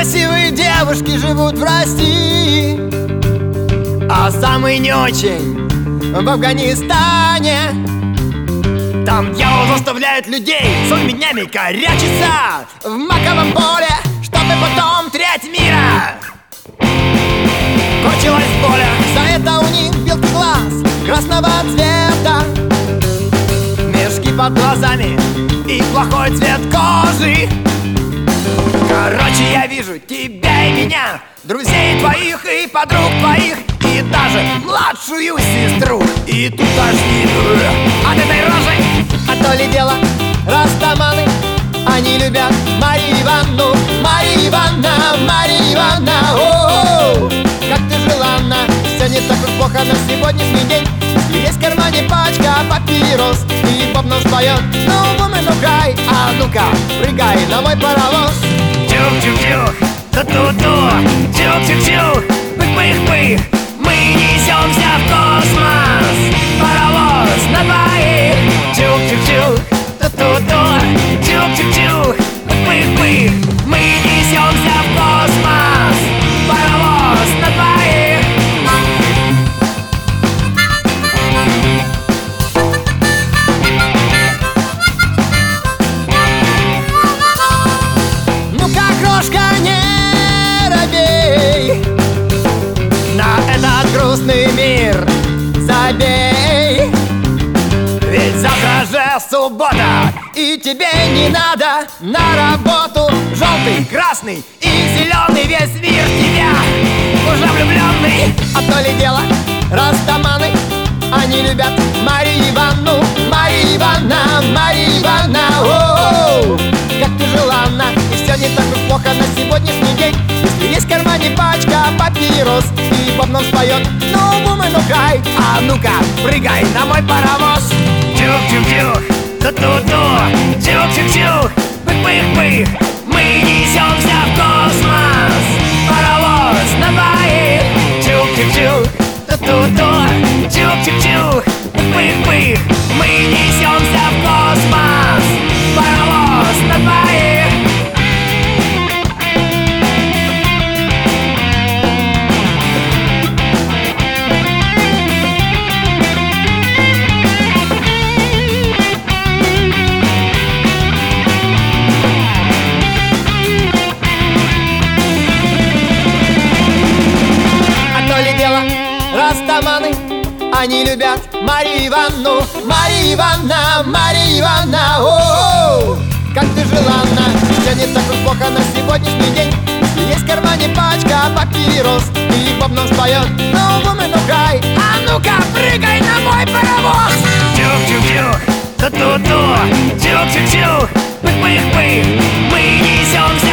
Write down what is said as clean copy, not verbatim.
красивые девушки живут в России, а самые не очень в Афганистане. Там дьявол заставляет людей целыми днями корячиться в маковом поле, чтобы потом треть мира кончилась боля. За это у них белки глаз красного цвета, мешки под глазами и плохой цвет кожи. Короче, я вижу тебя и меня, друзей твоих и подруг твоих, и даже младшую сестру. И тут тошнит от этой рожи. А то ли дело растаманы, они любят Марию Ивановну. Мария Ивановна, Мария Ивановна, о-о-о, как ты желанна. Все не так уж плохо на сегодняшний день. Если есть в кармане пачка папирос и поп нам споет No woman no cry, а ну-ка, прыгай на мой паровоз. Чух-чух-чух, ту-ту-ту, чух-чух-чух, пых-пых-пых, мы несемся в космос. Паровоз на двоих. Чух-чух-чух, ту-ту-ту, чух-чух-чух, пых-пых-пых, мы несемся в космос. Паровоз на двоих. Ну-ка, крошка, не робей, на этот грустный мир забей. Ведь завтра же суббота, и тебе не надо на работу. Желтый, красный и зеленый, весь мир тебя уже влюбленный. А то ли дело растаманы, они любят Марию Ивановну. Мария Ивановна, Мария Ивановна, о-о-о, как ты желанна. И все не так уж плохо на сегодняшний день. Если есть в кармане пачка папирос и поп нам споет No woman no cry, а ну-ка, прыгай на мой паровоз. Чух-чух-чух, ту-ту-ту, чух-чух-чух, пых-пых-пых, мы несемся в космос. Паровоз на двоих. Чух-чух-чух, ту-ту-ту, чух-чух-чух, пых-пых-пых, мы несемся в космос. Паровоз на двоих. Растаманы, они любят Марию Ивановну. Мария Ивановна, Мария Ивановна, о-о-о, как ты желанна. Все не так уж плохо на сегодняшний день. Если есть в кармане пачка папирос и поп нам споет No woman no cry, а ну-ка, прыгай на мой паровоз. Чух-чух-чух, ту-ту-ту, чух-чух-чух, пых-пых-пых, мы несемся